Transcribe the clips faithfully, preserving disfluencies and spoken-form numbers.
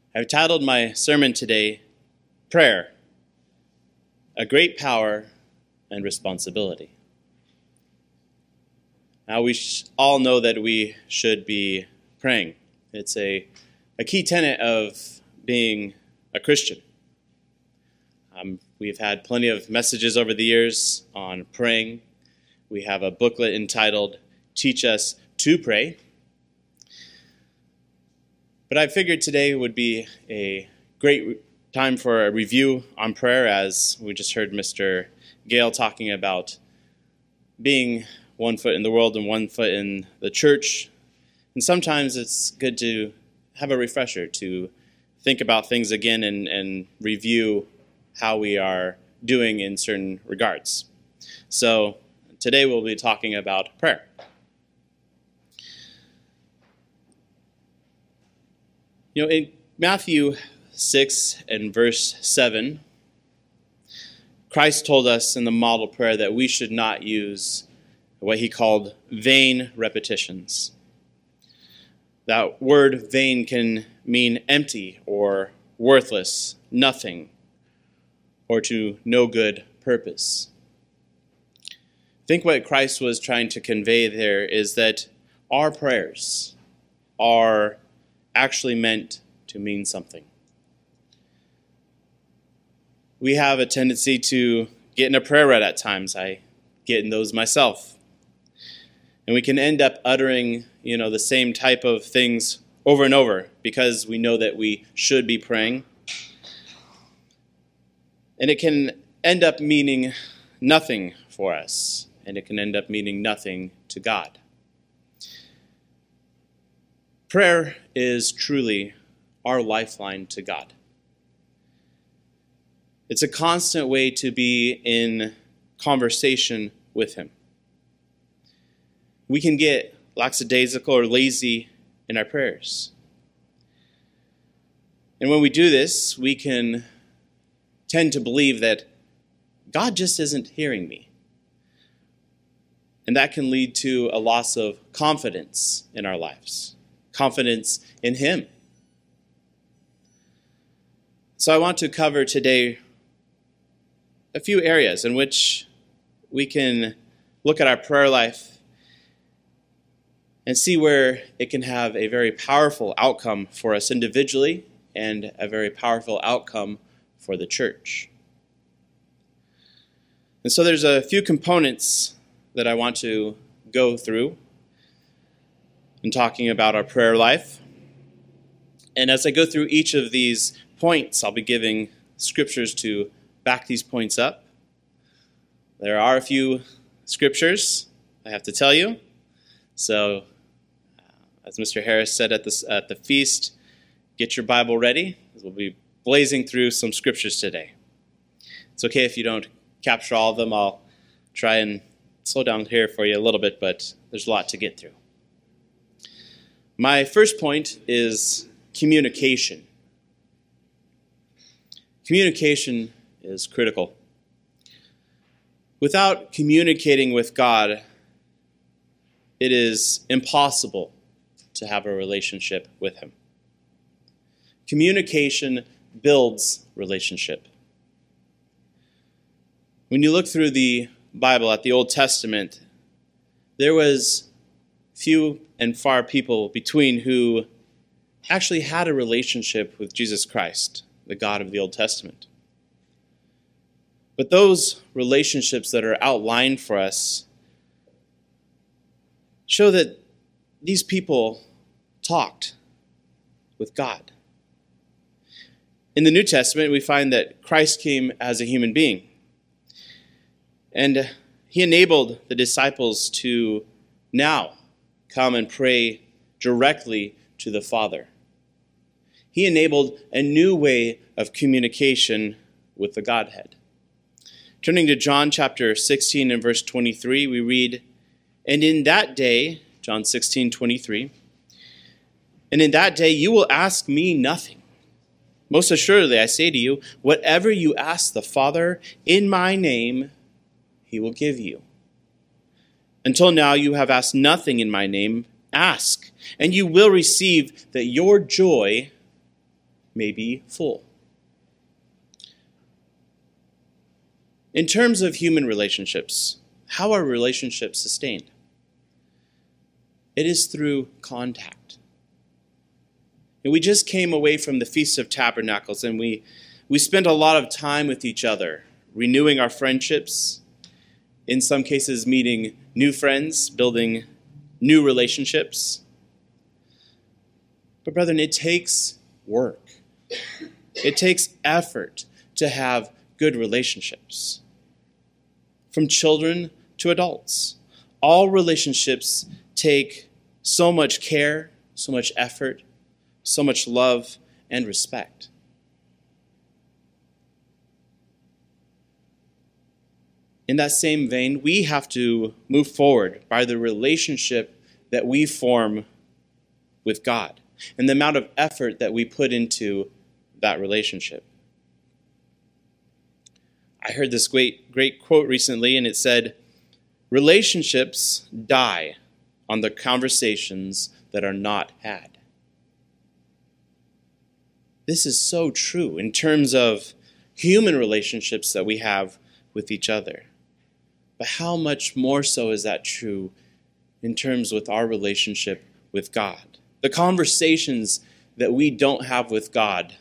I've titled my sermon today, Prayer, a Great Power and Responsibility. Now we sh- all know that we should be praying. It's a, a key tenet of being a Christian. Um, we've had plenty of messages over the years on praying. We have a booklet entitled, Teach Us to Pray. But I figured today would be a great time for a review on prayer, as we just heard Mister Gale talking about being one foot in the world and one foot in the church. And sometimes it's good to have a refresher, to think about things again and, and review how we are doing in certain regards. So today we'll be talking about prayer. You know, in Matthew six and verse seven, Christ told us in the model prayer that we should not use what he called vain repetitions. That word vain can mean empty or worthless, nothing, or to no good purpose. I think what Christ was trying to convey there is that our prayers are actually meant to mean something. We have a tendency to get in a prayer rut at times. I get in those myself. And we can end up uttering, you know, the same type of things over and over because we know that we should be praying. And it can end up meaning nothing for us, and it can end up meaning nothing to God. Prayer is truly our lifeline to God. It's a constant way to be in conversation with him. We can get lackadaisical or lazy in our prayers. And when we do this, we can tend to believe that God just isn't hearing me. And that can lead to a loss of confidence in our lives. Confidence in him. So I want to cover today a few areas in which we can look at our prayer life and see where it can have a very powerful outcome for us individually and a very powerful outcome for the church. And so there's a few components that I want to go through in talking about our prayer life. And as I go through each of these points, I'll be giving scriptures to back these points up. There are a few scriptures, I have to tell you. So, uh, as Mister Harris said at the, at the feast, get your Bible ready, because we'll be blazing through some scriptures today. It's okay if you don't capture all of them. I'll try and slow down here for you a little bit, but there's a lot to get through. My first point is communication. Communication is critical. Without communicating with God, it is impossible to have a relationship with him. Communication builds relationship. When you look through the Bible at the Old Testament, there was few and far people between who actually had a relationship with Jesus Christ, the God of the Old Testament. But those relationships that are outlined for us show that these people talked with God. In the New Testament, we find that Christ came as a human being. And he enabled the disciples to now come and pray directly to the Father. He enabled a new way of communication with the Godhead. Turning to John chapter sixteen and verse twenty-three, we read, "And in that day," John sixteen, twenty-three, "and in that day you will ask me nothing. Most assuredly I say to you, whatever you ask the Father in my name, he will give you. Until now you have asked nothing in my name. Ask, and you will receive, that your joy may be full. In terms of human relationships, how are relationships sustained? It is through contact. And we just came away from the Feast of Tabernacles, and we, we spent a lot of time with each other, renewing our friendships, in some cases meeting new friends, building new relationships. But brethren, it takes work. It takes effort to have good relationships. From children to adults, all relationships take so much care, so much effort, so much love and respect. In that same vein, we have to move forward by the relationship that we form with God and the amount of effort that we put into that relationship. I heard this great, great quote recently, and it said, "Relationships die on the conversations that are not had." This is so true in terms of human relationships that we have with each other. But how much more so is that true in terms with our relationship with God? The conversations that we don't have with God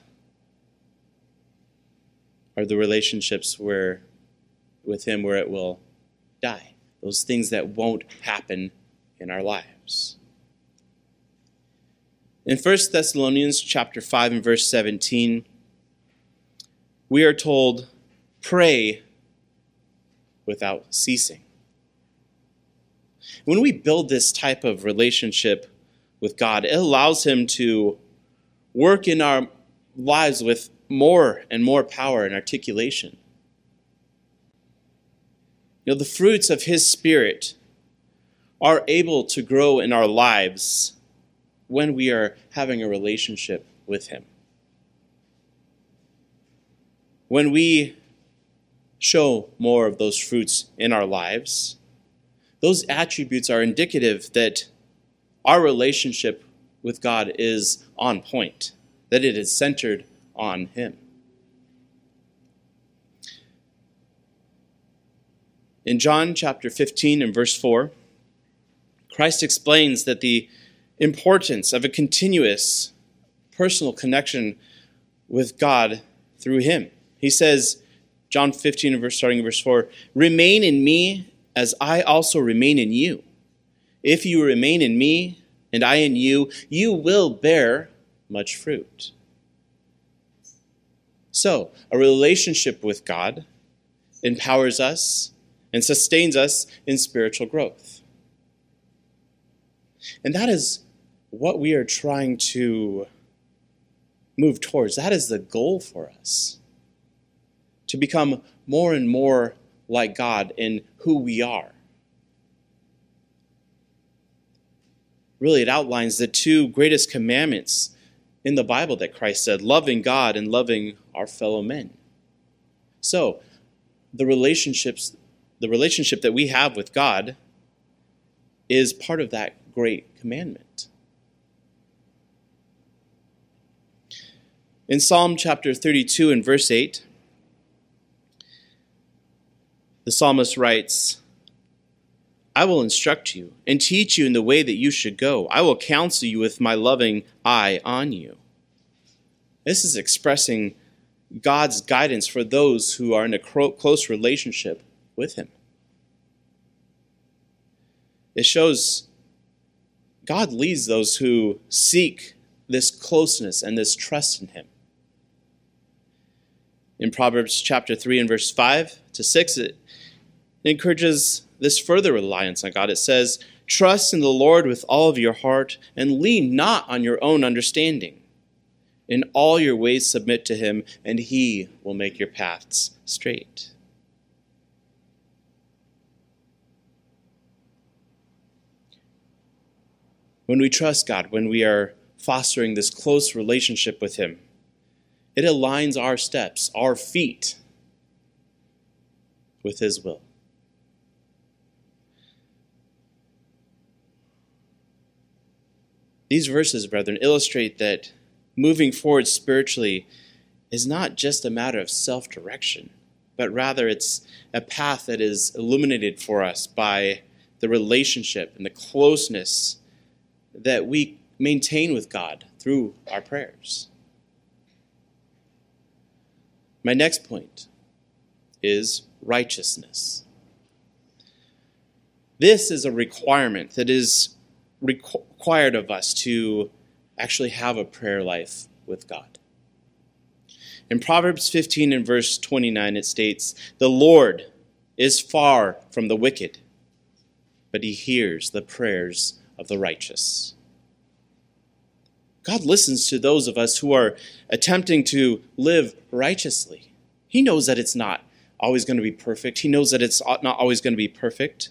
are the relationships where, with Him where it will die. Those things that won't happen in our lives. In First Thessalonians chapter five and verse seventeen, we are told, pray without ceasing. When we build this type of relationship with God, it allows Him to work in our lives with more and more power and articulation. You know, the fruits of His Spirit are able to grow in our lives when we are having a relationship with Him. When we show more of those fruits in our lives, those attributes are indicative that our relationship with God is on point, that it is centered on Him. In John chapter fifteen and verse four, Christ explains that the importance of a continuous personal connection with God through Him. He says, John fifteen, and verse, starting in verse four, "Remain in me as I also remain in you. If you remain in me and I in you, you will bear much fruit." So, a relationship with God empowers us and sustains us in spiritual growth. And that is what we are trying to move towards. That is the goal for us. To become more and more like God in who we are. Really, it outlines the two greatest commandments in the Bible that Christ said, loving God and loving our fellow men. So, the relationships, the relationship that we have with God is part of that great commandment. In Psalm chapter thirty-two and verse eight, the psalmist writes, "I will instruct you and teach you in the way that you should go. I will counsel you with my loving eye on you." This is expressing God's guidance for those who are in a close relationship with Him. It shows God leads those who seek this closeness and this trust in Him. In Proverbs chapter three and verse five to six, it encourages this further reliance on God. It says, "Trust in the Lord with all of your heart and lean not on your own understanding. In all your ways submit to Him, and He will make your paths straight." When we trust God, when we are fostering this close relationship with Him, it aligns our steps, our feet, with His will. These verses, brethren, illustrate that moving forward spiritually is not just a matter of self-direction, but rather it's a path that is illuminated for us by the relationship and the closeness that we maintain with God through our prayers. My next point is righteousness. This is a requirement that is required of us to actually have a prayer life with God. In Proverbs fifteen and verse twenty-nine, it states, "The Lord is far from the wicked, but he hears the prayers of the righteous." God listens to those of us who are attempting to live righteously. He knows that it's not always going to be perfect. He knows that it's not always going to be perfect.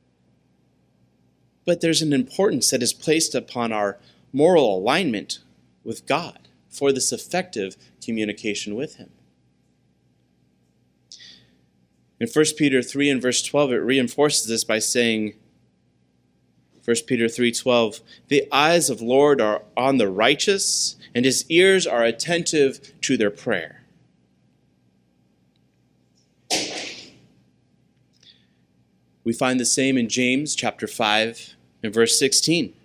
But there's an importance that is placed upon our moral alignment with God for this effective communication with him. In First Peter three and verse twelve, it reinforces this by saying, First Peter three twelve, "The eyes of the Lord are on the righteous, and his ears are attentive to their prayer." We find the same in James chapter five and verse sixteen.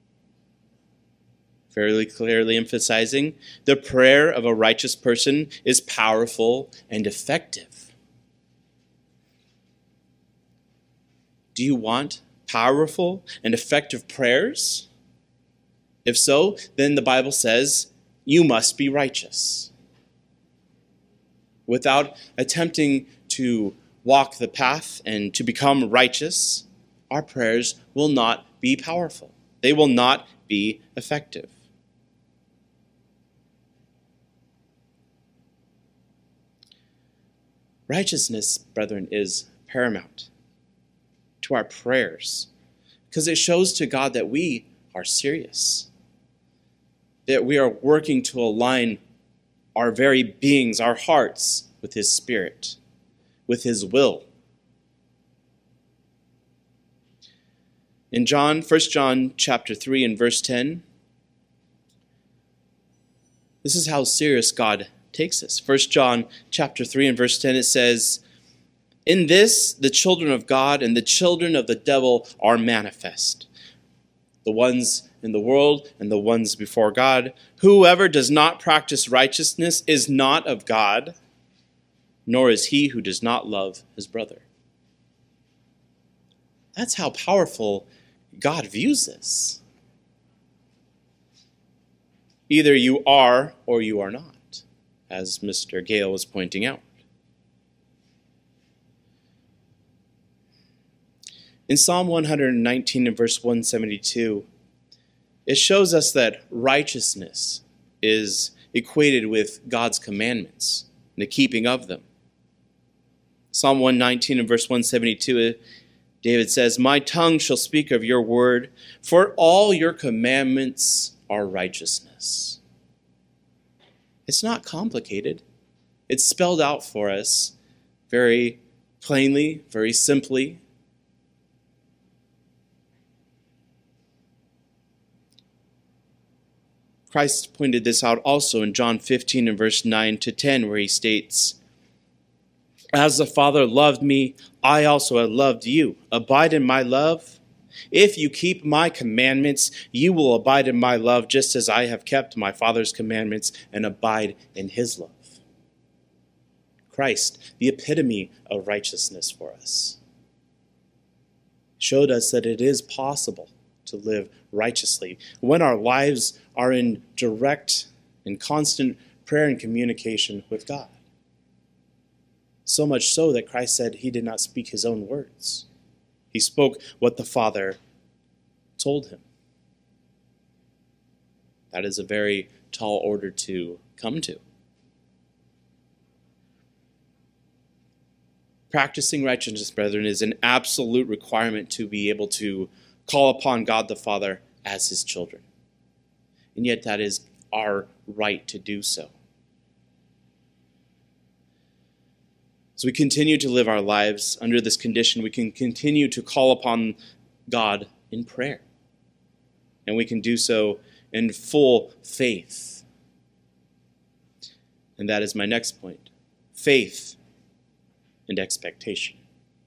Fairly clearly emphasizing, the prayer of a righteous person is powerful and effective. Do you want powerful and effective prayers? If so, then the Bible says you must be righteous. Without attempting to walk the path and to become righteous, our prayers will not be powerful. They will not be effective. Righteousness, brethren, is paramount to our prayers because it shows to God that we are serious, that we are working to align our very beings, our hearts, with his Spirit, with his will. In John, First John chapter three and verse ten, this is how serious God takes us. First John chapter three and verse ten, it says, "In this the children of God and the children of the devil are manifest, the ones in the world and the ones before God. Whoever does not practice righteousness is not of God, nor is he who does not love his brother." That's how powerful God views this. Either you are or you are not, as Mister Gale was pointing out. In Psalm one nineteen and verse one seventy-two, it shows us that righteousness is equated with God's commandments and the keeping of them. Psalm one nineteen and verse one seventy-two, David says, "My tongue shall speak of your word, for all your commandments are righteousness." It's not complicated. It's spelled out for us very plainly, very simply. Christ pointed this out also in John fifteen and verse nine to ten, where he states, "As the Father loved me, I also have loved you. Abide in my love. If you keep my commandments, you will abide in my love, just as I have kept my Father's commandments and abide in his love." Christ, the epitome of righteousness for us, showed us that it is possible to live righteously when our lives are in direct and constant prayer and communication with God. So much so that Christ said he did not speak his own words. He spoke what the Father told him. That is a very tall order to come to. Practicing righteousness, brethren, is an absolute requirement to be able to call upon God the Father as his children. And yet that is our right to do so. As we continue to live our lives under this condition, we can continue to call upon God in prayer. And we can do so in full faith And that is my next point. Faith and expectation.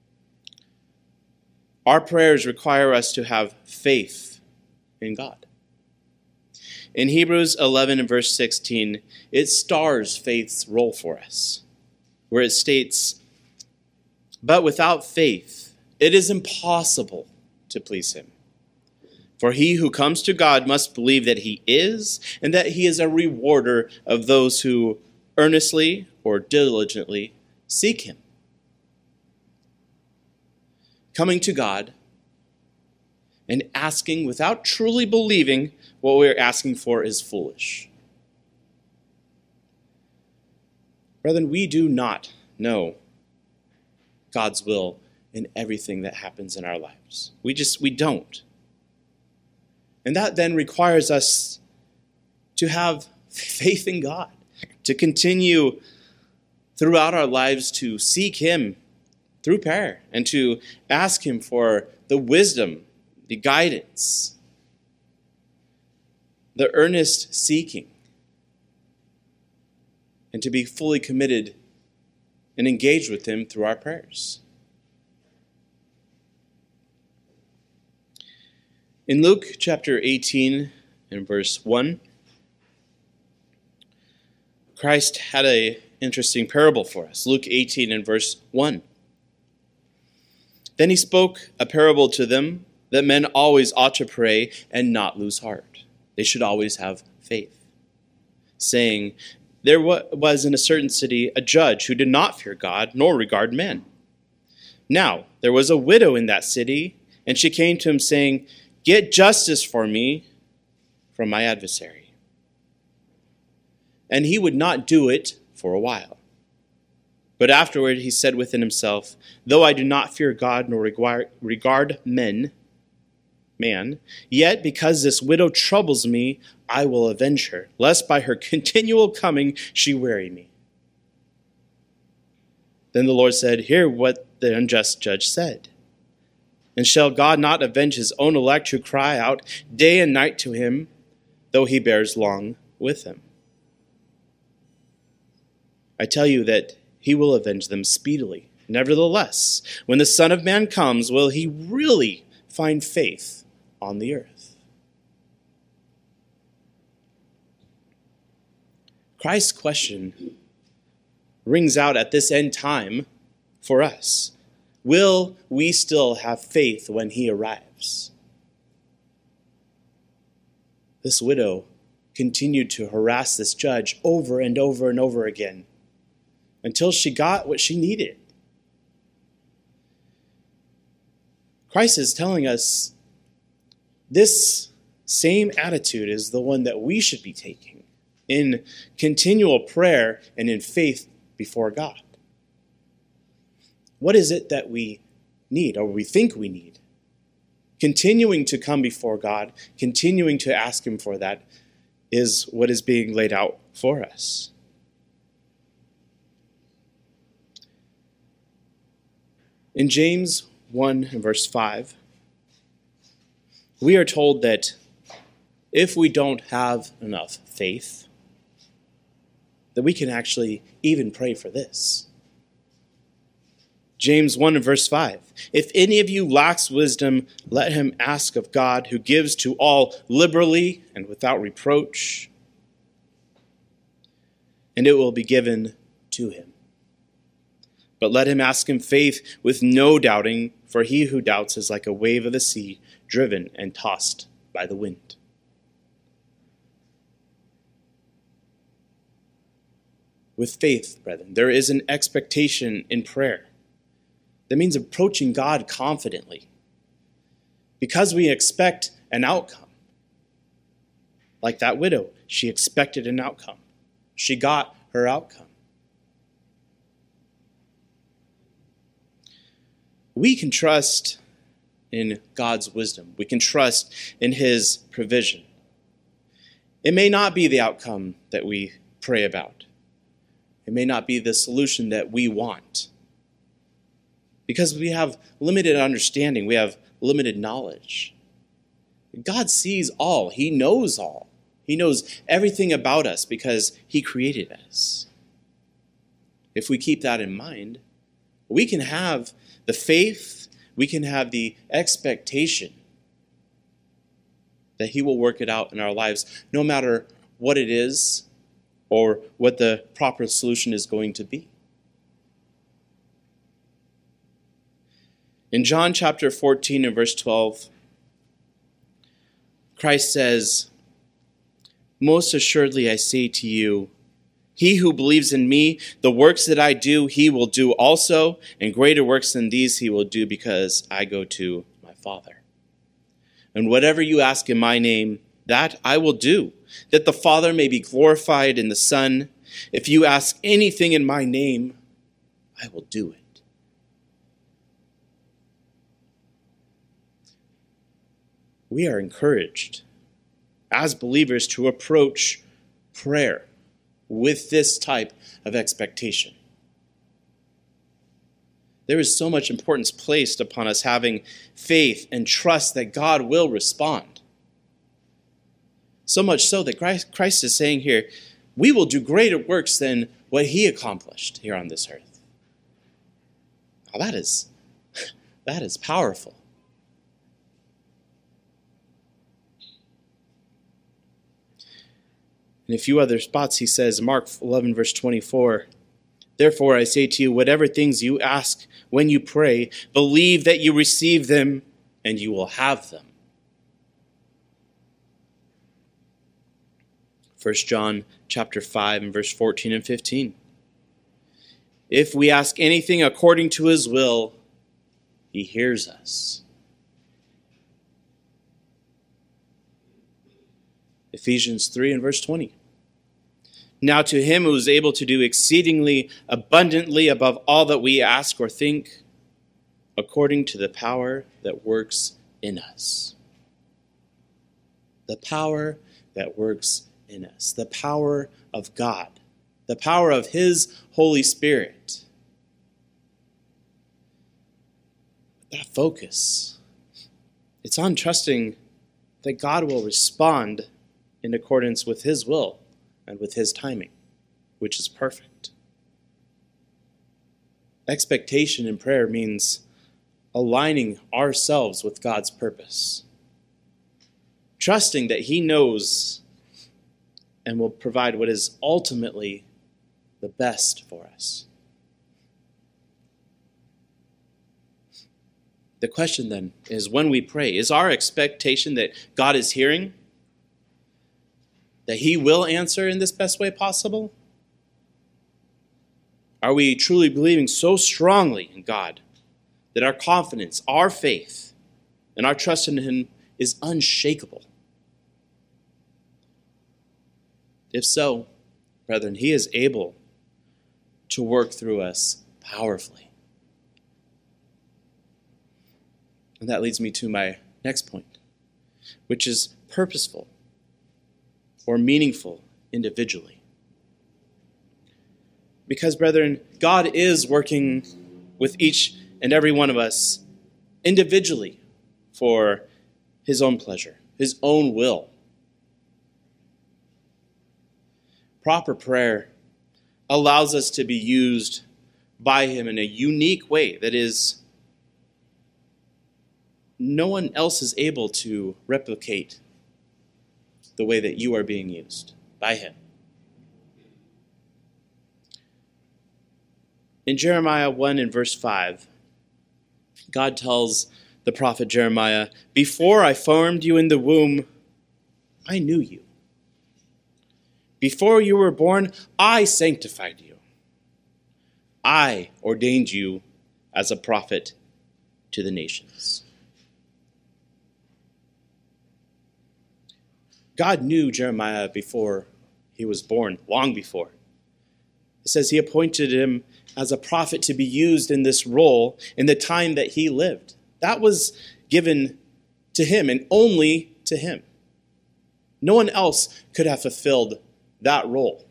Our prayers require us to have faith in God. In Hebrews eleven and verse sixteen, it stars faith's role for us, where it states, "But without faith, it is impossible to please him. For he who comes to God must believe that he is, and that he is a rewarder of those who earnestly or diligently seek him." Coming to God and asking without truly believing what we're asking for is foolish. Brethren, we do not know God's will in everything that happens in our lives. We just, we don't. And that then requires us to have faith in God, to continue throughout our lives to seek him through prayer and to ask him for the wisdom, the guidance, the earnest seeking, and to be fully committed and engaged with him through our prayers. In Luke chapter eighteen and verse one, Christ had an interesting parable for us. Luke eighteen and verse one. "Then he spoke a parable to them that men always ought to pray and not lose heart. They should always have faith, saying, There was in a certain city a judge who did not fear God nor regard men. Now there was a widow in that city, and she came to him saying, Get justice for me from my adversary. And he would not do it for a while. But afterward he said within himself, Though I do not fear God nor regard men, man, yet because this widow troubles me, I will avenge her, lest by her continual coming she weary me. Then the Lord said, Hear what the unjust judge said. And shall God not avenge his own elect who cry out day and night to him, though he bears long with them? I tell you that he will avenge them speedily. Nevertheless, when the Son of Man comes, will he really find faith on the earth? Christ's question rings out at this end time for us. Will we still have faith when he arrives? This widow continued to harass this judge over and over and over again until she got what she needed. Christ is telling us this same attitude is the one that we should be taking in continual prayer and in faith before God. What is it that we need, or we think we need? Continuing to come before God, continuing to ask him for that, is what is being laid out for us. In James one and verse five, we are told that if we don't have enough faith, that we can actually even pray for this. James one and verse five, If any of you lacks wisdom, let him ask of God, who gives to all liberally and without reproach, and it will be given to him. But let him ask in faith with no doubting, for he who doubts is like a wave of the sea, driven and tossed by the wind. With faith, brethren, there is an expectation in prayer. That means approaching God confidently, because we expect an outcome. Like that widow, she expected an outcome. She got her outcome. We can trust in God's wisdom. We can trust in his provision. It may not be the outcome that we pray about. It may not be the solution that we want. Because we have limited understanding, we have limited knowledge. God sees all. He knows all. He knows everything about us because he created us. if we keep that in mind, we can have the faith, we can have the expectation that he will work it out in our lives, no matter what it is or what the proper solution is going to be. In John chapter fourteen and verse twelve, Christ says, "Most assuredly I say to you, he who believes in me, the works that I do, he will do also, and greater works than these he will do, because I go to my Father. And whatever you ask in my name, that I will do, that the Father may be glorified in the Son. If you ask anything in my name, I will do it." We are encouraged as believers to approach prayer with this type of expectation. There is so much importance placed upon us having faith and trust that God will respond. So much so that Christ is saying here, we will do greater works than what he accomplished here on this earth. Now that is, that is powerful. In a few other spots, he says, Mark eleven, verse twenty-four, "Therefore I say to you, whatever things you ask when you pray, believe that you receive them, and you will have them." First John chapter five, and verse fourteen and fifteen. "If we ask anything according to his will, he hears us." Ephesians three and verse twenty. "Now to him who is able to do exceedingly abundantly above all that we ask or think, according to the power that works in us." The power that works in us. The power of God. The power of his Holy Spirit. That focus, it's on trusting that God will respond in accordance with his will and with his timing, which is perfect. Expectation in prayer means aligning ourselves with God's purpose, trusting that he knows and will provide what is ultimately the best for us. The question then is, when we pray, is our expectation that God is hearing? That he will answer in this best way possible? Are we truly believing so strongly in God that our confidence, our faith, and our trust in him is unshakable? If so, brethren, he is able to work through us powerfully. And that leads me to my next point, which is purposeful or meaningful individually. Because, brethren, God is working with each and every one of us individually for his own pleasure, his own will. Proper prayer allows us to be used by him in a unique way that is no one else is able to replicate the way that you are being used by him. In Jeremiah one and verse five, God tells the prophet Jeremiah, "Before I formed you in the womb, I knew you. Before you were born, I sanctified you. I ordained you as a prophet to the nations." God knew Jeremiah before he was born, long before. It says he appointed him as a prophet to be used in this role in the time that he lived. That was given to him and only to him. No one else could have fulfilled that role.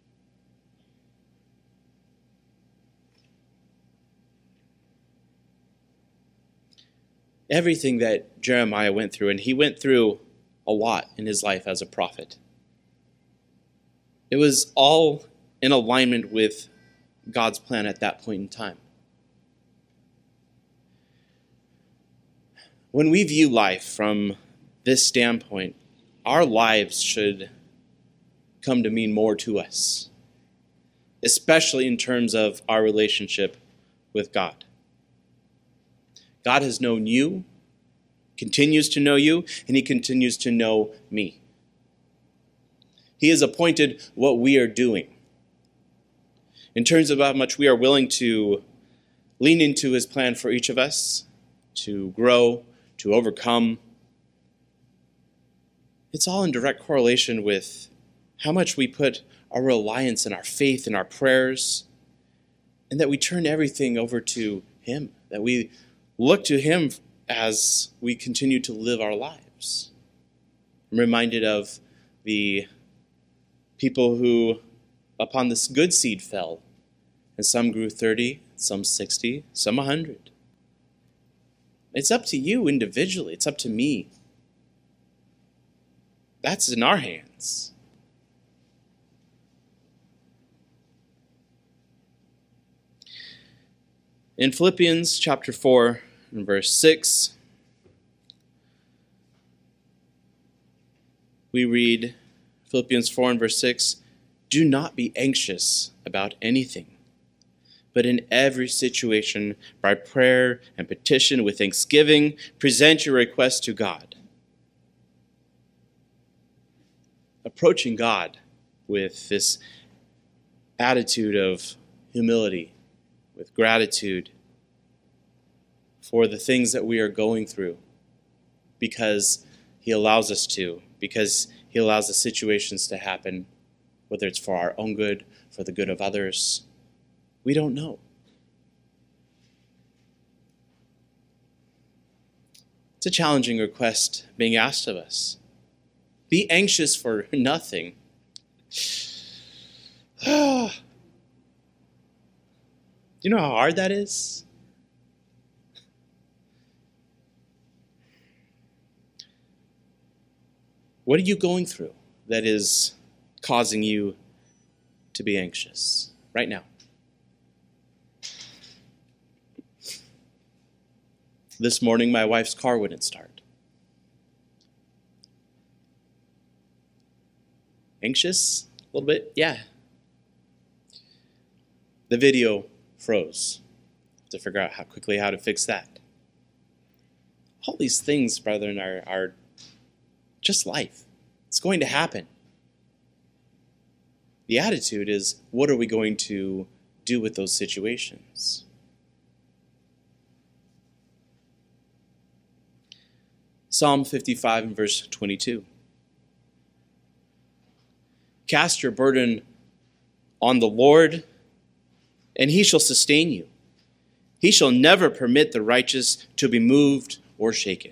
Everything that Jeremiah went through, and he went through a lot in his life as a prophet, it was all in alignment with God's plan at that point in time. When we view life from this standpoint, our lives should come to mean more to us, especially in terms of our relationship with God. God has known you, continues to know you, and he continues to know me. He has appointed what we are doing in terms of how much we are willing to lean into his plan for each of us, to grow, to overcome. It's all in direct correlation with how much we put our reliance and our faith and our prayers, and that we turn everything over to him, that we look to him as we continue to live our lives. I'm reminded of the people who upon this good seed fell, and some grew thirty, some sixty, some one hundred. It's up to you individually. It's up to me. That's in our hands. In Philippians chapter four and verse six, we read Philippians four and verse six, "Do not be anxious about anything, but in every situation, by prayer and petition with thanksgiving, present your requests to God." Approaching God with this attitude of humility, with gratitude for the things that we are going through, because he allows us to, because he allows the situations to happen, whether it's for our own good, for the good of others. We don't know. It's a challenging request being asked of us. Be anxious for nothing. Do you know how hard that is? What are you going through that is causing you to be anxious right now? This morning, my wife's car wouldn't start. Anxious? A little bit? Yeah. The video froze. Have to figure out how quickly how to fix that. All these things, brethren, are, are just life. It's going to happen. The attitude is, what are we going to do with those situations? Psalm fifty-five and verse twenty-two. Cast your burden on the Lord, and he shall sustain you. He shall never permit the righteous to be moved or shaken.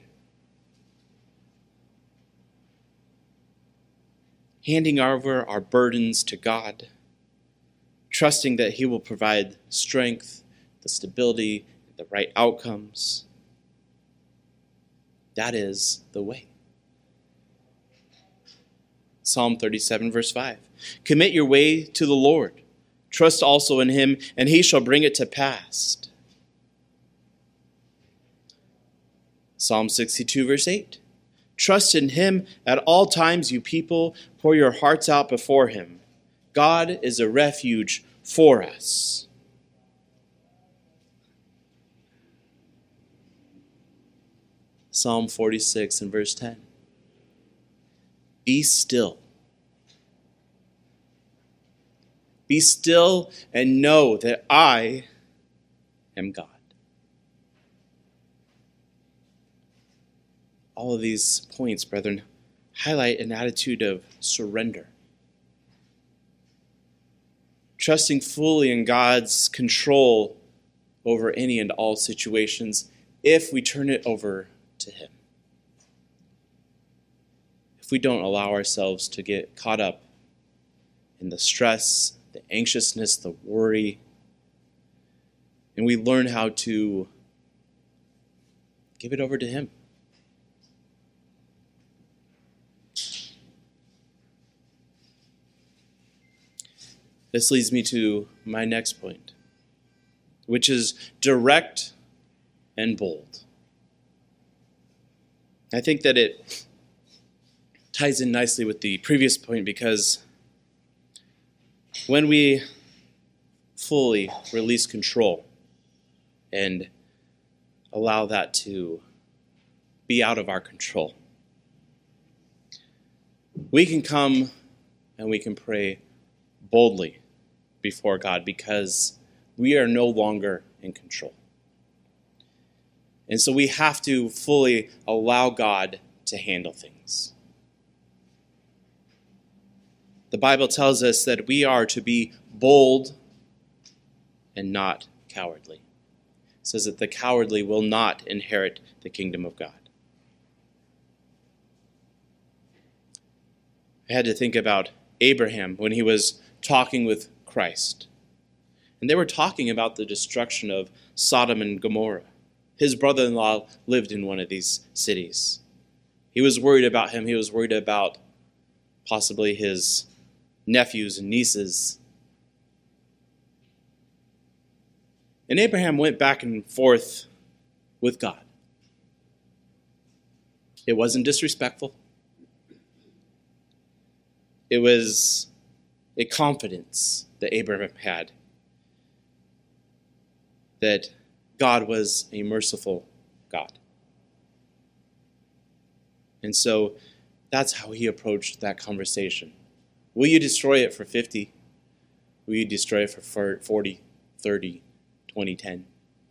Handing over our burdens to God, trusting that he will provide strength, the stability, the right outcomes. That is the way. Psalm thirty-seven, verse five. Commit your way to the Lord. Trust also in him, and he shall bring it to pass. Psalm sixty-two, verse eight. Trust in him at all times, you people. Pour your hearts out before him. God is a refuge for us. Psalm forty-six and verse ten. Be still. Be still and know that I am God. All of these points, brethren, highlight an attitude of surrender. Trusting fully in God's control over any and all situations if we turn it over to him. If we don't allow ourselves to get caught up in the stress, the anxiousness, the worry, and we learn how to give it over to him. This leads me to my next point, which is direct and bold. I think that it ties in nicely with the previous point because when we fully release control and allow that to be out of our control, we can come and we can pray boldly before God because we are no longer in control. And so we have to fully allow God to handle things. The Bible tells us that we are to be bold and not cowardly. It says that the cowardly will not inherit the kingdom of God. I had to think about Abraham when he was talking with Christ. And they were talking about the destruction of Sodom and Gomorrah. His brother-in-law lived in one of these cities. He was worried about him. He was worried about possibly his nephews and nieces. And Abraham went back and forth with God. It wasn't disrespectful. It was a confidence that Abraham had that God was a merciful God. And so that's how he approached that conversation. Will you destroy it for fifty? Will you destroy it for forty, thirty, twenty, ten?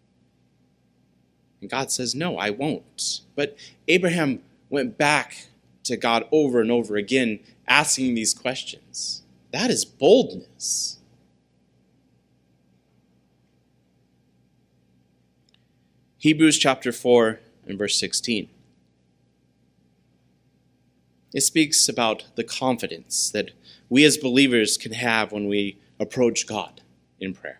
And God says, no, I won't. But Abraham went back to God over and over again, asking these questions. That is boldness. Hebrews chapter four and verse sixteen. It speaks about the confidence that we as believers can have when we approach God in prayer.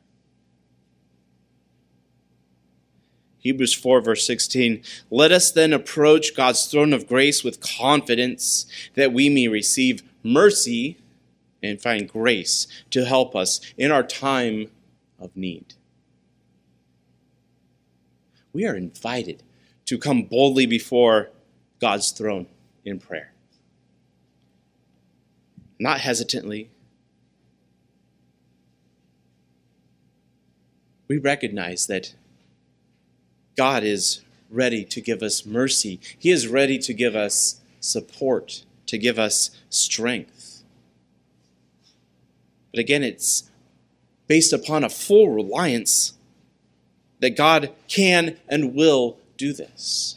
Hebrews four verse sixteen, let us then approach God's throne of grace with confidence that we may receive mercy and find grace to help us in our time of need. We are invited to come boldly before God's throne in prayer. Not hesitantly. We recognize that God is ready to give us mercy. He is ready to give us support, to give us strength. But again, it's based upon a full reliance that God can and will do this.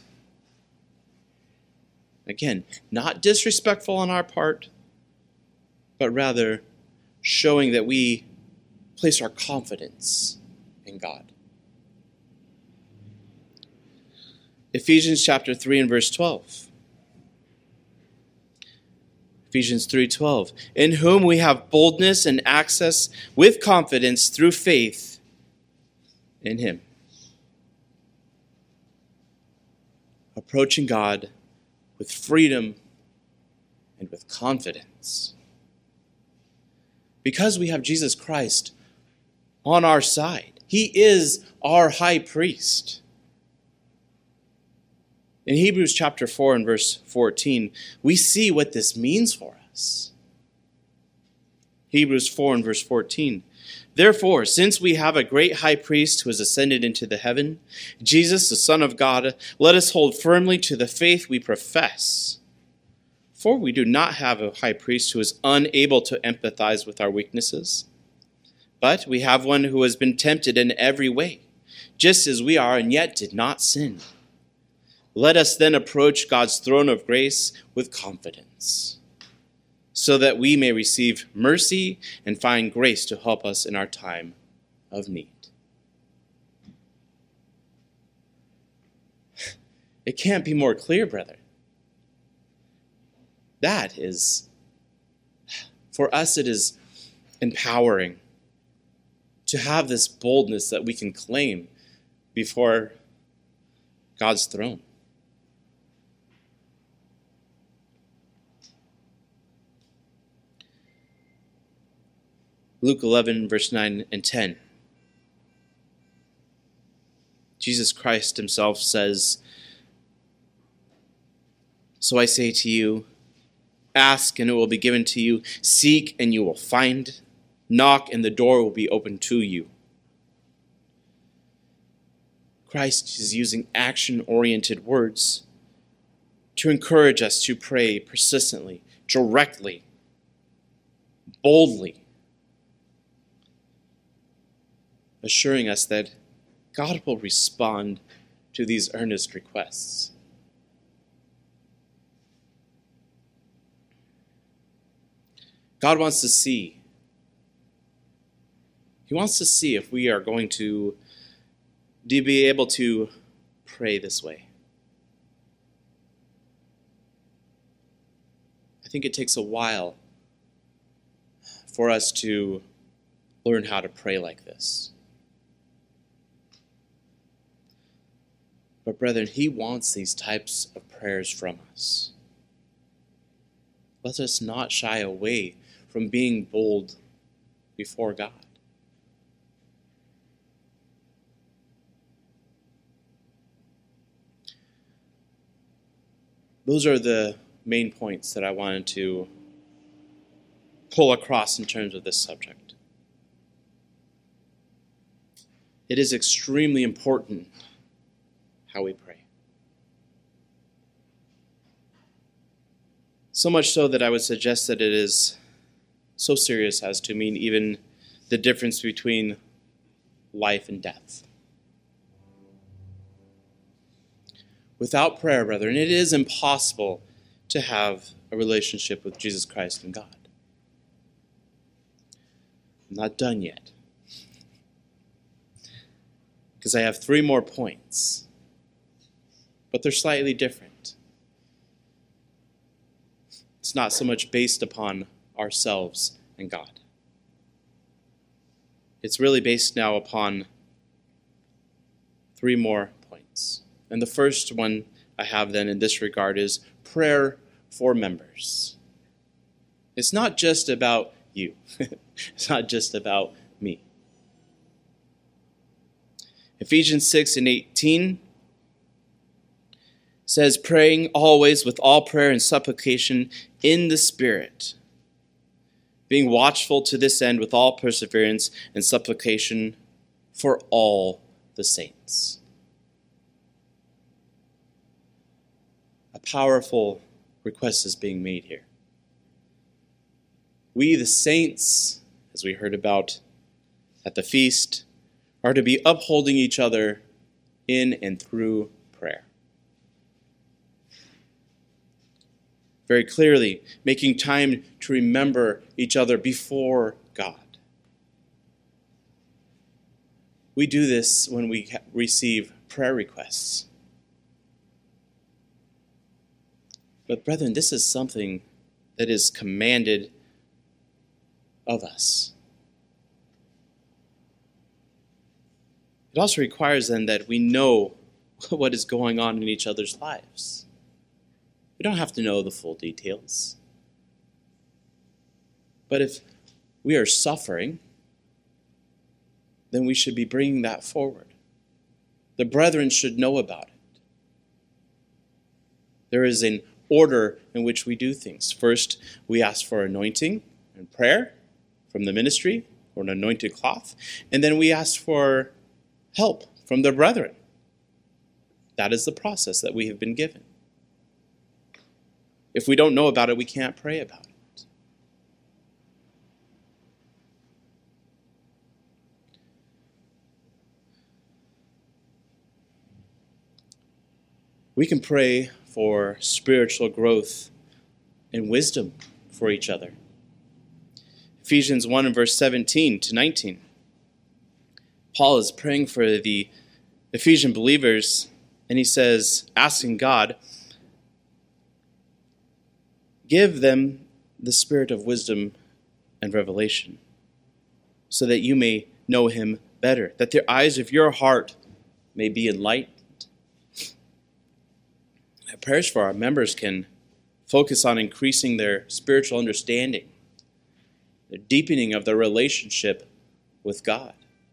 Again, not disrespectful on our part, but rather showing that we place our confidence in God. Ephesians chapter three and verse twelve. Ephesians three twelve. In whom we have boldness and access with confidence through faith in him. Approaching God with freedom and with confidence. Because we have Jesus Christ on our side. He is our high priest. In Hebrews chapter four and verse fourteen, we see what this means for us. Hebrews four and verse fourteen. Therefore, since we have a great high priest who has ascended into the heaven, Jesus, the Son of God, let us hold firmly to the faith we profess. For we do not have a high priest who is unable to empathize with our weaknesses, but we have one who has been tempted in every way, just as we are, and yet did not sin. Let us then approach God's throne of grace with confidence, so that we may receive mercy and find grace to help us in our time of need. It can't be more clear, brother. That is, for us it is empowering to have this boldness that we can claim before God's throne. Luke eleven, verse nine and ten. Jesus Christ himself says, "So I say to you, ask and it will be given to you. Seek and you will find. Knock and the door will be opened to you." Christ is using action-oriented words to encourage us to pray persistently, directly, boldly, assuring us that God will respond to these earnest requests. God wants to see. He wants to see if we are going to, to be able to pray this way. I think it takes a while for us to learn how to pray like this. But brethren, he wants these types of prayers from us. Let us not shy away from being bold before God. Those are the main points that I wanted to pull across in terms of this subject. It is extremely important how we pray. So much so that I would suggest that it is so serious as to mean even the difference between life and death. Without prayer, brethren, it is impossible to have a relationship with Jesus Christ and God. I'm not done yet, because I have three more points, but they're slightly different. It's not so much based upon ourselves and God. It's really based now upon three more points. And the first one I have then in this regard is prayer for members. It's not just about you. It's not just about me. Ephesians six and eighteen says, praying always with all prayer and supplication in the Spirit, being watchful to this end with all perseverance and supplication for all the saints. A powerful request is being made here. We, the saints, as we heard about at the feast, are to be upholding each other in and through prayer. Very clearly, making time to remember each other before God. We do this when we receive prayer requests. But brethren, this is something that is commanded of us. It also requires then that we know what is going on in each other's lives. We don't have to know the full details. But if we are suffering, then we should be bringing that forward. The brethren should know about it. There is an order in which we do things. First, we ask for anointing and prayer from the ministry, or an anointed cloth, and then we ask for help from the brethren. That is the process that we have been given. If we don't know about it, we can't pray about it. We can pray for spiritual growth and wisdom for each other. Ephesians one and verse seventeen to nineteen. Paul is praying for the Ephesian believers, and he says, asking God, give them the spirit of wisdom and revelation, so that you may know him better, that the eyes of your heart may be enlightened. Our prayers for our members can focus on increasing their spiritual understanding, the deepening of their relationship with God.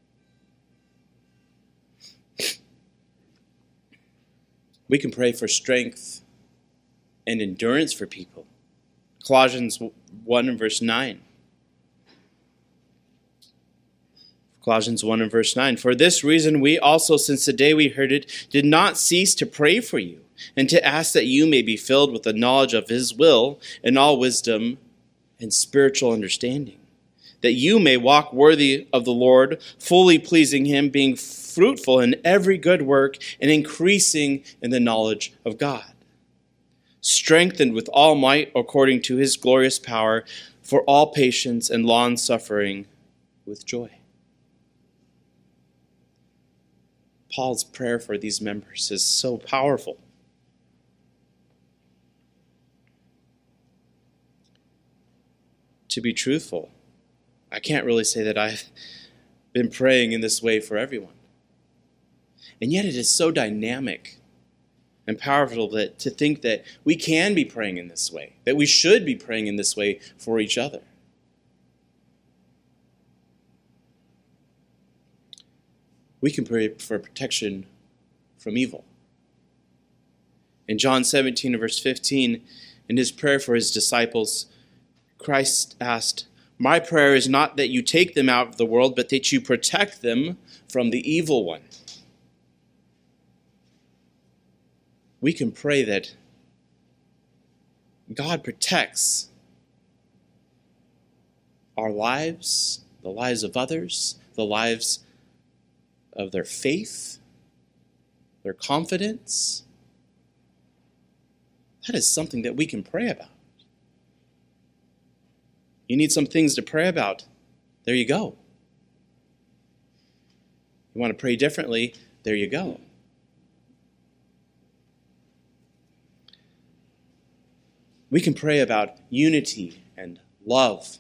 We can pray for strength and endurance for people. Colossians one and verse nine. Colossians one and verse nine. For this reason we also, since the day we heard it, did not cease to pray for you, and to ask that you may be filled with the knowledge of his will in all wisdom and spiritual understanding, that you may walk worthy of the Lord, fully pleasing him, being fruitful in every good work, and increasing in the knowledge of God, strengthened with all might according to his glorious power, for all patience and long-suffering with joy. Paul's prayer for these members is so powerful. To be truthful, I can't really say that I've been praying in this way for everyone. And yet it is so dynamic and powerful that, to think that we can be praying in this way, that we should be praying in this way for each other. We can pray for protection from evil. In John seventeen, verse fifteen, in his prayer for his disciples, Christ asked, "My prayer is not that you take them out of the world, but that you protect them from the evil one." We can pray that God protects our lives, the lives of others, the lives of their faith, their confidence. That is something that we can pray about. You need some things to pray about. There you go. You want to pray differently? There you go. We can pray about unity and love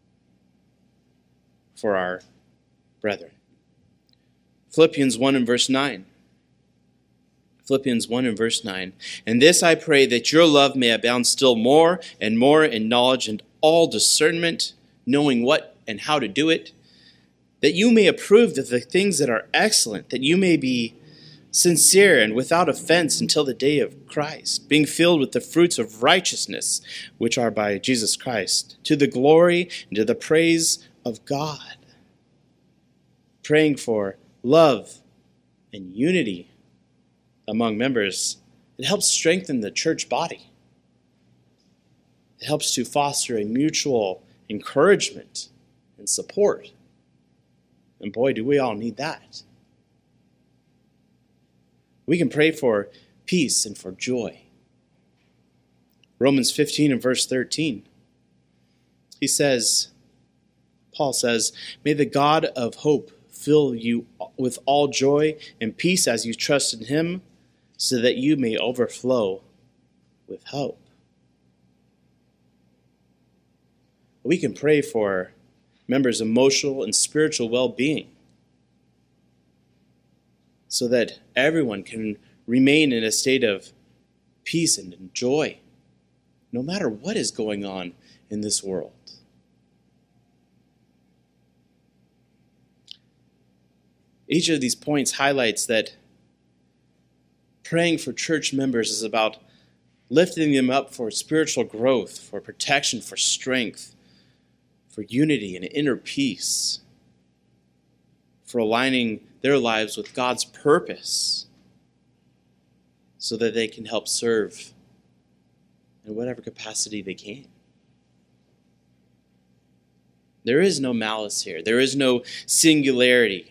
for our brethren. Philippians one and verse nine. Philippians one and verse nine. And this I pray, that your love may abound still more and more in knowledge and all discernment, knowing what and how to do it, that you may approve of the things that are excellent, that you may be sincere and without offense until the day of Christ, being filled with the fruits of righteousness, which are by Jesus Christ, to the glory and to the praise of God. Praying for love and unity among members, it helps strengthen the church body. It helps to foster a mutual encouragement and support. And boy, do we all need that. We can pray for peace and for joy. Romans fifteen and verse thirteen. He says, Paul says, "May the God of hope fill you with all joy and peace as you trust in him, so that you may overflow with hope." We can pray for members' emotional and spiritual well-being, so that everyone can remain in a state of peace and joy, no matter what is going on in this world. Each of these points highlights that praying for church members is about lifting them up for spiritual growth, for protection, for strength, for unity and inner peace, for aligning their lives with God's purpose so that they can help serve in whatever capacity they can. There is no malice here. There is no singularity.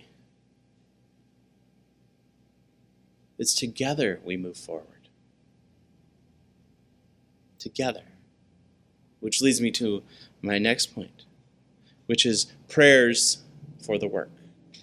It's together we move forward. Together. Which leads me to my next point, which is prayers for the work.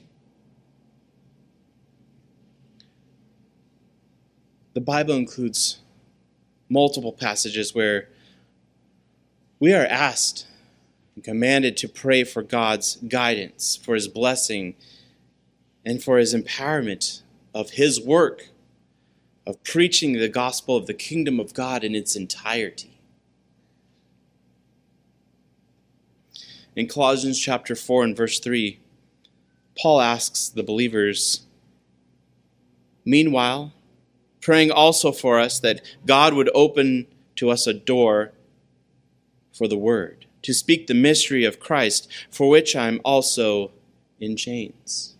The Bible includes multiple passages where we are asked and commanded to pray for God's guidance, for his blessing, and for his empowerment of his work of preaching the gospel of the kingdom of God in its entirety. in Colossians chapter four and verse three, Paul asks the believers, "Meanwhile, praying also for us that God would open to us a door for the word, to speak the mystery of Christ, for which I am also in chains."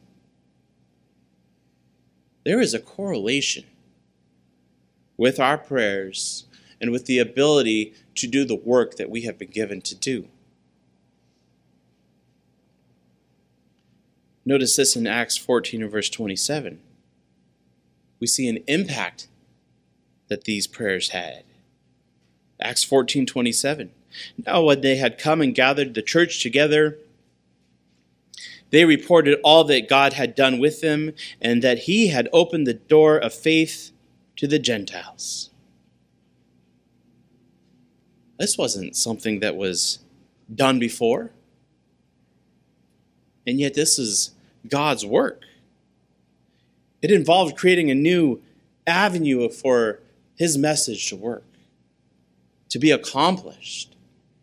There is a correlation with our prayers and with the ability to do the work that we have been given to do. Notice this in Acts fourteen and verse twenty-seven. We see an impact that these prayers had. Acts fourteen twenty-seven. Now when they had come and gathered the church together, they reported all that God had done with them, and that he had opened the door of faith to the Gentiles. This wasn't something that was done before. And yet this is God's work. It involved creating a new avenue for his message to work, to be accomplished.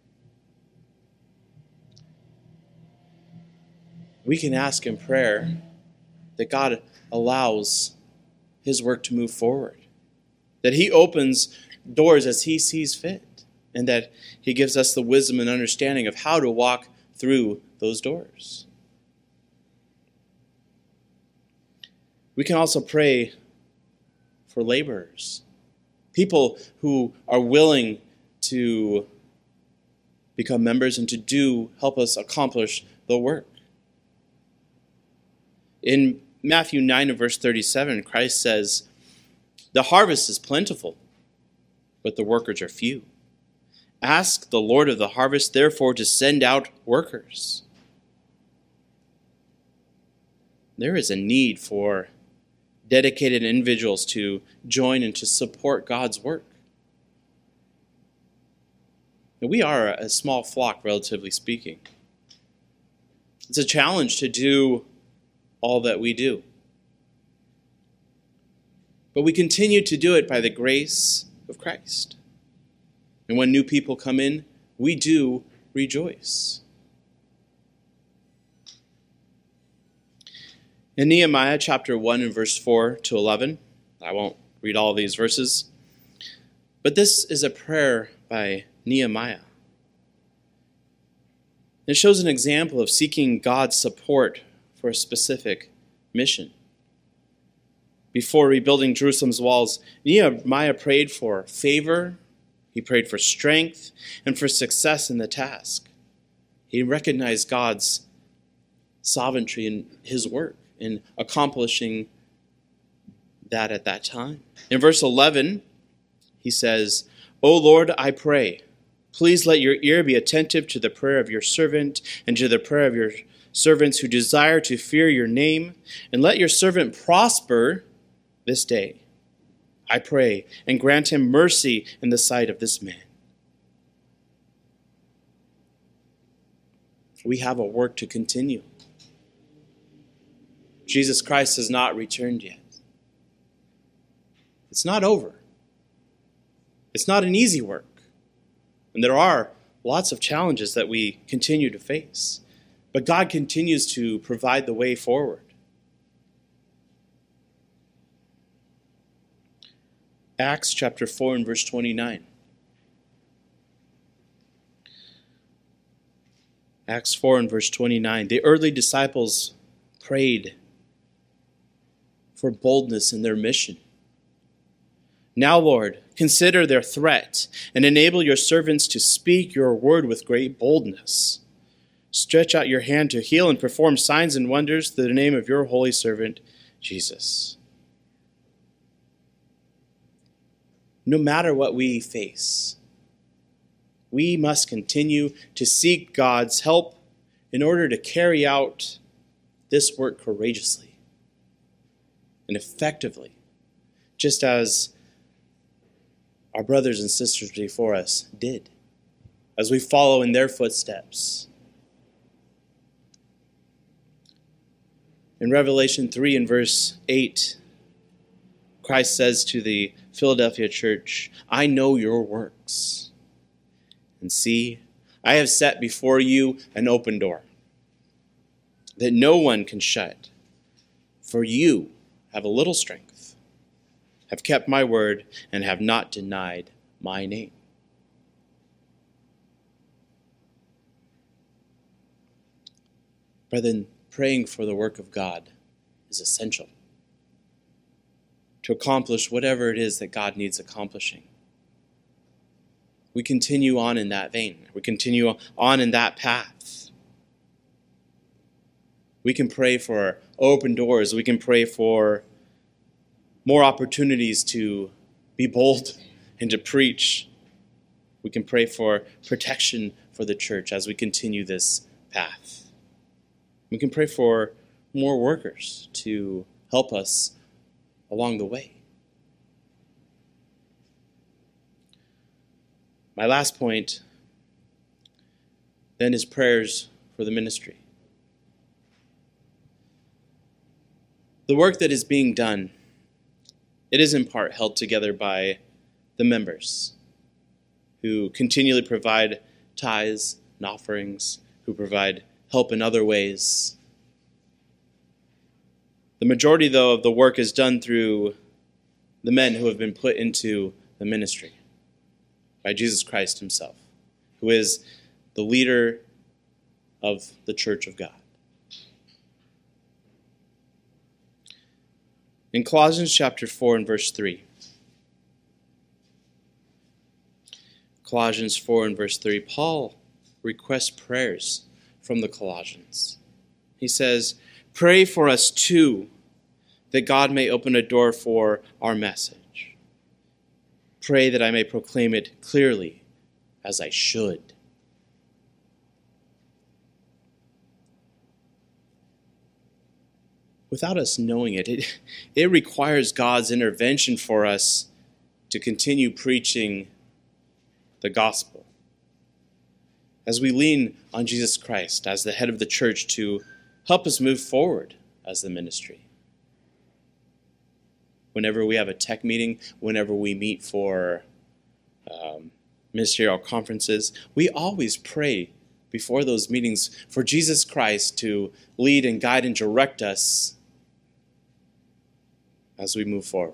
We can ask in prayer that God allows his work to move forward, that he opens doors as he sees fit, and that he gives us the wisdom and understanding of how to walk through those doors. We can also pray for laborers, people who are willing to become members and to do, help us accomplish the work. In Matthew nine and verse thirty-seven, Christ says, "The harvest is plentiful, but the workers are few. Ask the Lord of the harvest, therefore, to send out workers." There is a need for dedicated individuals to join and to support God's work. Now, we are a small flock, relatively speaking. It's a challenge to do all that we do. But we continue to do it by the grace of Christ. And when new people come in, we do rejoice. In Nehemiah chapter one and verse four to eleven, I won't read all these verses, but this is a prayer by Nehemiah. It shows an example of seeking God's support for a specific mission. Before rebuilding Jerusalem's walls, Nehemiah prayed for favor, he prayed for strength, and for success in the task. He recognized God's sovereignty in his work, in accomplishing that at that time. In verse eleven, he says, "O Lord, I pray, please let your ear be attentive to the prayer of your servant and to the prayer of your servants who desire to fear your name, and let your servant prosper this day, I pray, and grant him mercy in the sight of this man." We have a work to continue. Jesus Christ has not returned yet. It's not over. It's not an easy work. And there are lots of challenges that we continue to face. But God continues to provide the way forward. Acts chapter four and verse twenty-nine. Acts four and verse twenty-nine. The early disciples prayed for boldness in their mission. "Now, Lord, consider their threat and enable your servants to speak your word with great boldness. Stretch out your hand to heal and perform signs and wonders through the name of your holy servant, Jesus." No matter what we face, we must continue to seek God's help in order to carry out this work courageously and effectively, just as our brothers and sisters before us did, as we follow in their footsteps. In Revelation three and verse eight, Christ says to the Philadelphia church, "I know your works. And see, I have set before you an open door that no one can shut. For you have a little strength, have kept my word, and have not denied my name. Brethren, praying for the work of God is essential to accomplish whatever it is that God needs accomplishing. We continue on in that vein. We continue on in that path. We can pray for open doors. We can pray for more opportunities to be bold and to preach. We can pray for protection for the church as we continue this path. We can pray for more workers to help us along the way. My last point then is prayers for the ministry. The work that is being done, it is in part held together by the members who continually provide tithes and offerings, who provide help in other ways. The majority, though, of the work is done through the men who have been put into the ministry by Jesus Christ himself, who is the leader of the church of God. In Colossians chapter four and verse three, Colossians four and verse three, Paul requests prayers from the Colossians. He says, "Pray for us too, that God may open a door for our message. Pray that I may proclaim it clearly as I should." Without us knowing it, it, it requires God's intervention for us to continue preaching the gospel. As we lean on Jesus Christ as the head of the church to help us move forward as the ministry. Whenever we have a tech meeting, whenever we meet for um, ministerial conferences, we always pray before those meetings for Jesus Christ to lead and guide and direct us as we move forward.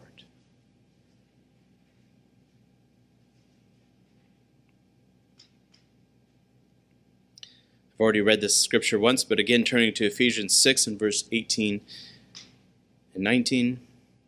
I've already read this scripture once, but again, turning to Ephesians six and verse eighteen and nineteen.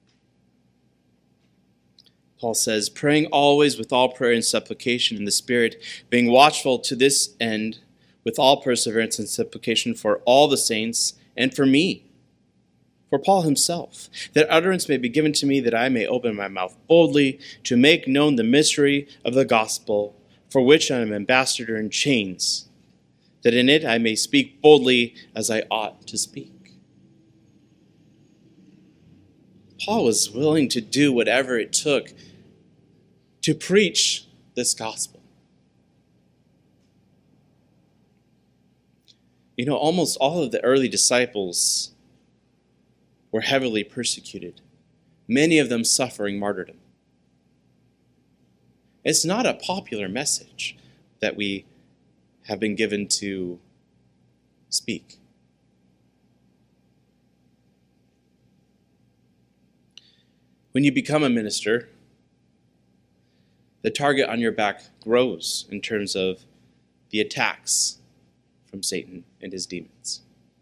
Paul says, "Praying always with all prayer and supplication in the Spirit, being watchful to this end with all perseverance and supplication for all the saints and for me, for Paul himself, that utterance may be given to me, that I may open my mouth boldly to make known the mystery of the gospel, for which I am ambassador in chains, that in it I may speak boldly as I ought to speak." Paul was willing to do whatever it took to preach this gospel. You know, almost all of the early disciples were heavily persecuted, many of them suffering martyrdom. It's not a popular message that we have been given to speak. When you become a minister, the target on your back grows in terms of the attacks from Satan and his demons.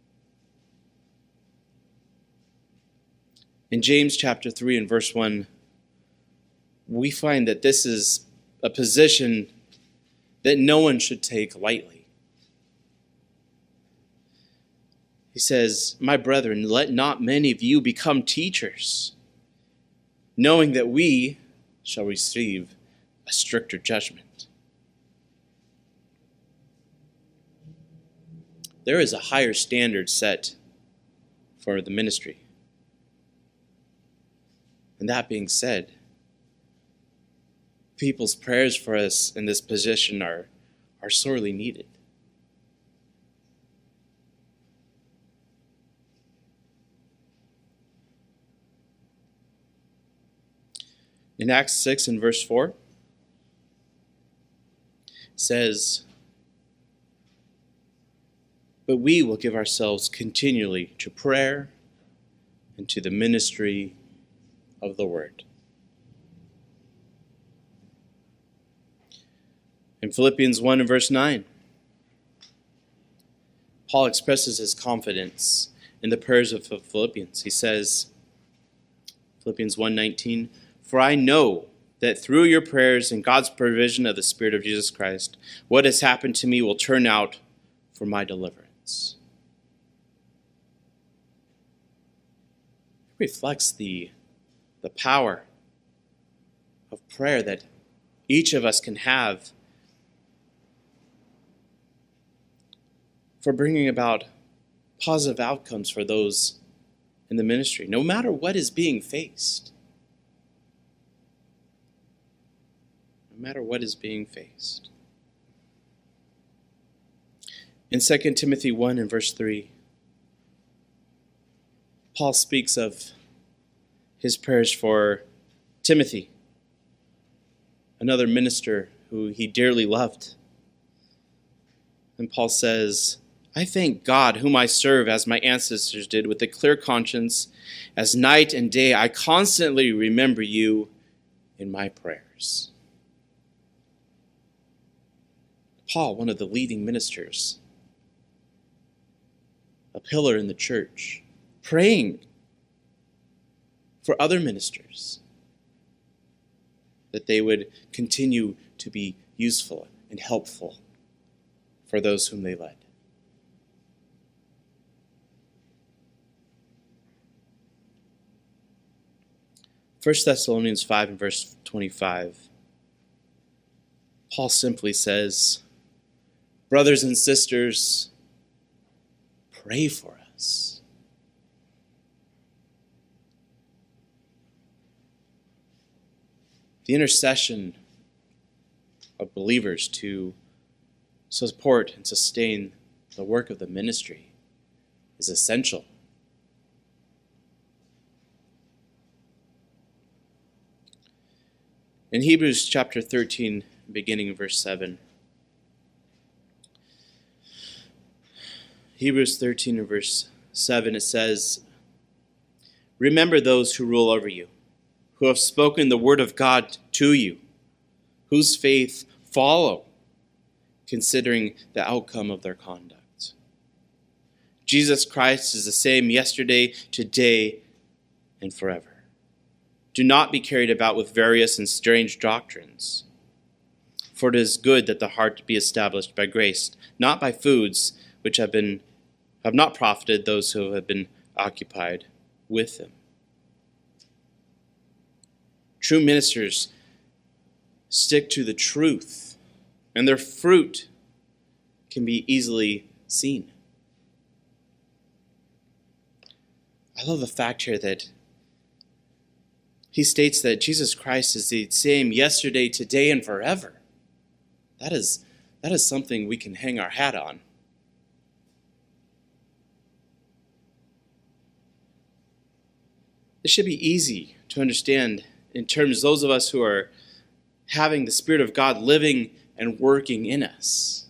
In James chapter three and verse one, we find that this is a position that no one should take lightly. He says, "My brethren, let not many of you become teachers, knowing that we shall receive a stricter judgment." There is a higher standard set for the ministry. And that being said, people's prayers for us in this position are, are sorely needed. In Acts six and verse four, it says, but we will give ourselves continually to prayer and to the ministry of the word. In Philippians one and verse nine, Paul expresses his confidence in the prayers of the Philippians. He says, Philippians one nineteen, "For I know that through your prayers and God's provision of the Spirit of Jesus Christ, what has happened to me will turn out for my deliverance." It reflects the, the power of prayer that each of us can have for bringing about positive outcomes for those in the ministry, no matter what is being faced. No matter what is being faced. In Second Timothy one and verse three, Paul speaks of his prayers for Timothy, another minister who he dearly loved. And Paul says, "I thank God, whom I serve as my ancestors did, with a clear conscience, as night and day I constantly remember you in my prayers." Paul, one of the leading ministers, a pillar in the church, praying for other ministers that they would continue to be useful and helpful for those whom they led. First Thessalonians five and verse twenty-five, Paul simply says, "Brothers and sisters, pray for us." The intercession of believers to support and sustain the work of the ministry is essential. In Hebrews chapter thirteen, beginning in verse seven, Hebrews thirteen and verse seven, it says, "Remember those who rule over you, who have spoken the word of God to you, whose faith follow, considering the outcome of their conduct. Jesus Christ is the same yesterday, today, and forever. Do not be carried about with various and strange doctrines, for it is good that the heart be established by grace, not by foods which have been have not profited those who have been occupied with them." True ministers stick to the truth, and their fruit can be easily seen. I love the fact here that he states that Jesus Christ is the same yesterday, today, and forever. That is, that is something we can hang our hat on. It should be easy to understand in terms of those of us who are having the Spirit of God living and working in us.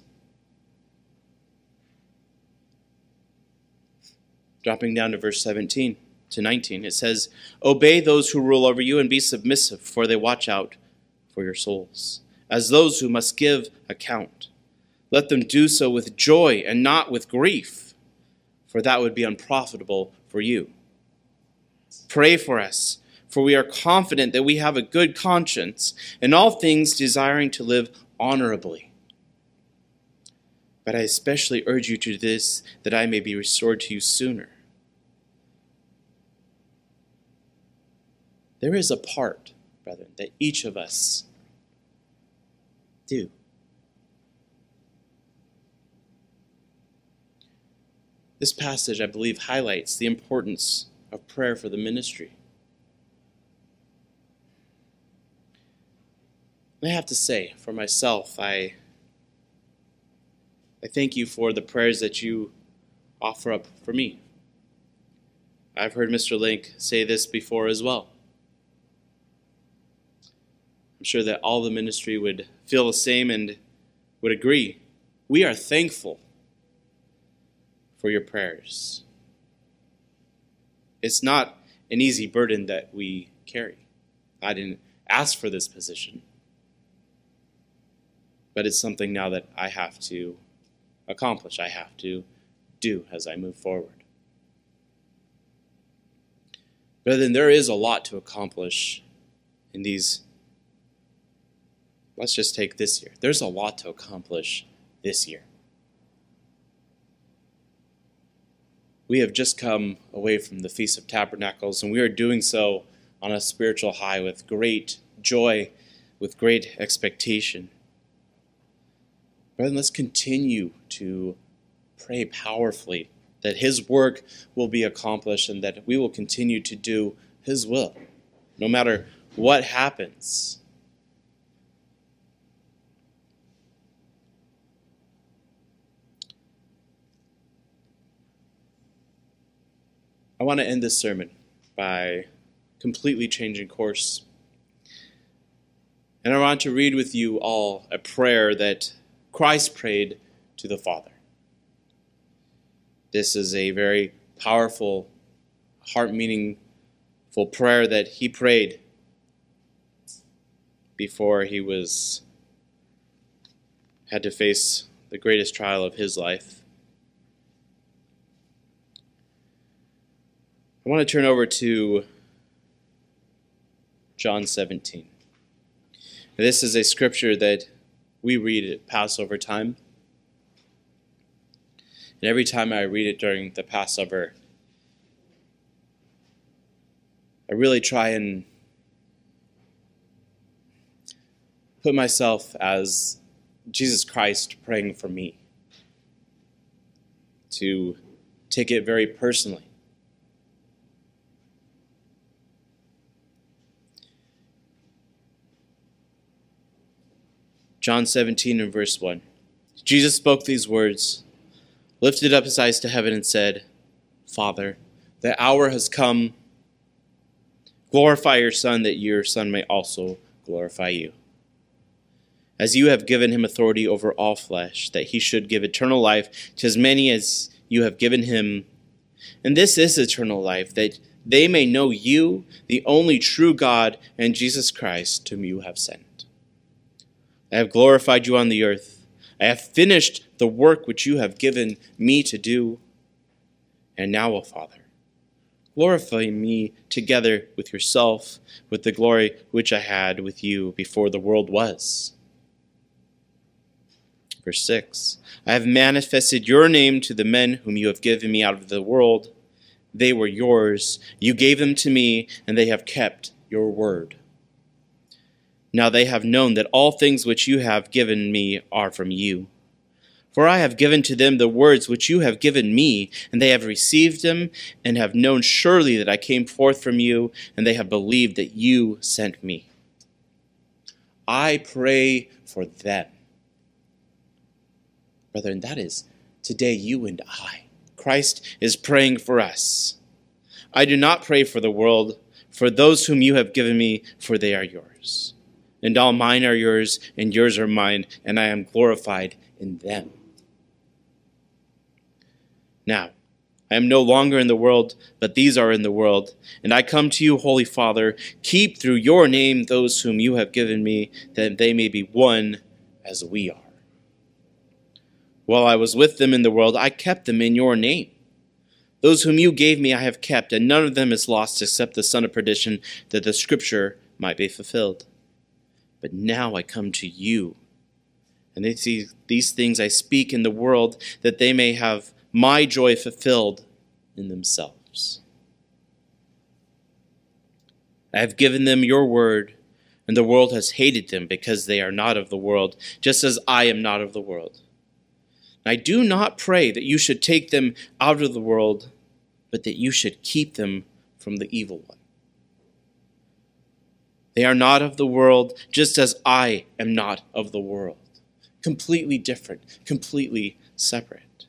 Dropping down to verse seventeen to nineteen, it says, "Obey those who rule over you and be submissive, for they watch out for your souls, as those who must give account. Let them do so with joy and not with grief, for that would be unprofitable for you. Pray for us, for we are confident that we have a good conscience, in all things desiring to live honorably. But I especially urge you to this, that I may be restored to you sooner." There is a part, brethren, that each of us do. This passage, I believe, highlights the importance of prayer for the ministry. I have to say, for myself, I, I thank you for the prayers that you offer up for me. I've heard Mister Link say this before as well. I'm sure that all the ministry would feel the same and would agree. We are thankful for your prayers. It's not an easy burden that we carry. I didn't ask for this position, but it's something now that I have to accomplish. I have to do as I move forward. But then there is a lot to accomplish in these. Let's just take this year. There's a lot to accomplish this year. We have just come away from the Feast of Tabernacles, and we are doing so on a spiritual high with great joy, with great expectation. Brethren, let's continue to pray powerfully that His work will be accomplished and that we will continue to do His will, no matter what happens. I want to end this sermon by completely changing course. And I want to read with you all a prayer that Christ prayed to the Father. This is a very powerful, heart-meaningful prayer that He prayed before He was had to face the greatest trial of His life. I want to turn over to John seventeen. This is a scripture that we read at Passover time. And every time I read it during the Passover, I really try and put myself as Jesus Christ praying for me, to take it very personally. John seventeen and verse one. Jesus spoke these words, lifted up His eyes to heaven and said, Father, the hour has come. Glorify your Son, that your Son may also glorify you. As you have given Him authority over all flesh, that He should give eternal life to as many as you have given Him. And this is eternal life, that they may know you, the only true God, and Jesus Christ, whom you have sent. I have glorified you on the earth. I have finished the work which you have given me to do. And now, O Father, glorify me together with yourself, with the glory which I had with you before the world was. Verse six. I have manifested your name to the men whom you have given me out of the world. They were yours. You gave them to me, and they have kept your word. Now they have known that all things which you have given me are from you. For I have given to them the words which you have given me, and they have received them, and have known surely that I came forth from you, and they have believed that you sent me. I pray for them. Brethren, that is today you and I. Christ is praying for us. I do not pray for the world, for those whom you have given me, for they are yours. And all mine are yours, and yours are mine, and I am glorified in them. Now, I am no longer in the world, but these are in the world. And I come to you, Holy Father, keep through your name those whom you have given me, that they may be one as we are. While I was with them in the world, I kept them in your name. Those whom you gave me I have kept, and none of them is lost except the son of perdition, that the scripture might be fulfilled. But now I come to you, and these, these things I speak in the world, that they may have my joy fulfilled in themselves. I have given them your word, and the world has hated them, because they are not of the world, just as I am not of the world. I do not pray that you should take them out of the world, but that you should keep them from the evil one. They are not of the world, just as I am not of the world. Completely different, completely separate.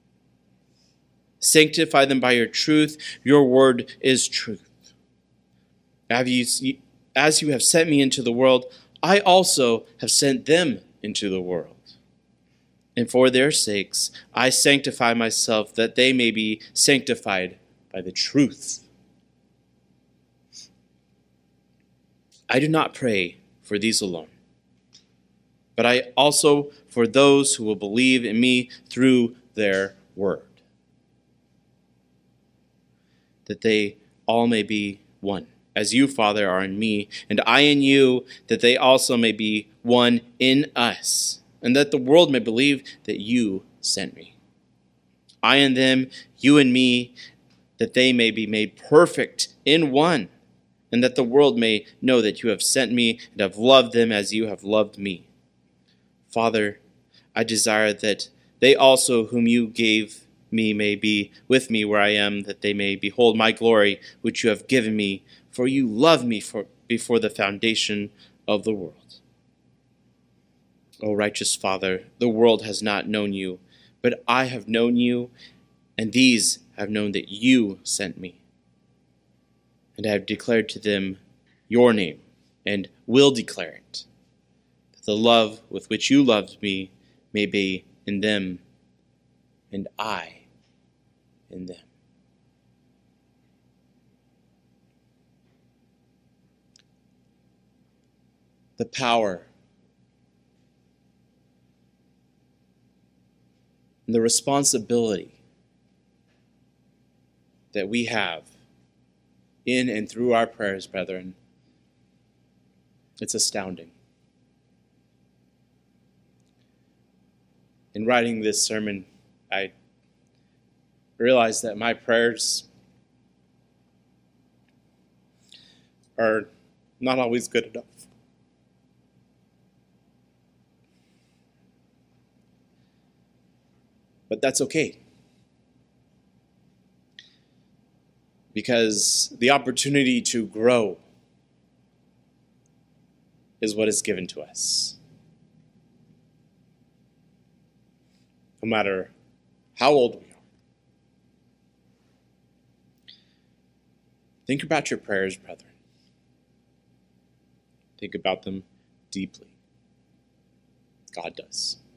Sanctify them by your truth. Your word is truth. As you have sent me into the world, I also have sent them into the world. And for their sakes I sanctify myself, that they may be sanctified by the truth. I do not pray for these alone, but I also for those who will believe in me through their word, that they all may be one, as you, Father, are in me, and I in you, that they also may be one in us, and that the world may believe that you sent me. I in them, you in me, that they may be made perfect in one, and that the world may know that you have sent me and have loved them as you have loved me. Father, I desire that they also whom you gave me may be with me where I am, that they may behold my glory which you have given me, for you loved me for, before the foundation of the world. O righteous Father, the world has not known you, but I have known you, and these have known that you sent me. And I have declared to them your name, and will declare it, that the love with which you loved me may be in them, and I in them. The power and the responsibility that we have in and through our prayers, brethren, it's astounding. In writing this sermon, I realized that my prayers are not always good enough. But that's okay, because the opportunity to grow is what is given to us. No matter how old we are. Think about your prayers, brethren. Think about them deeply. God does.